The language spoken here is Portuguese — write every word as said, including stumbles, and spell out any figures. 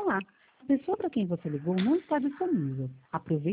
Olá, a pessoa para quem você ligou não está disponível. Aproveite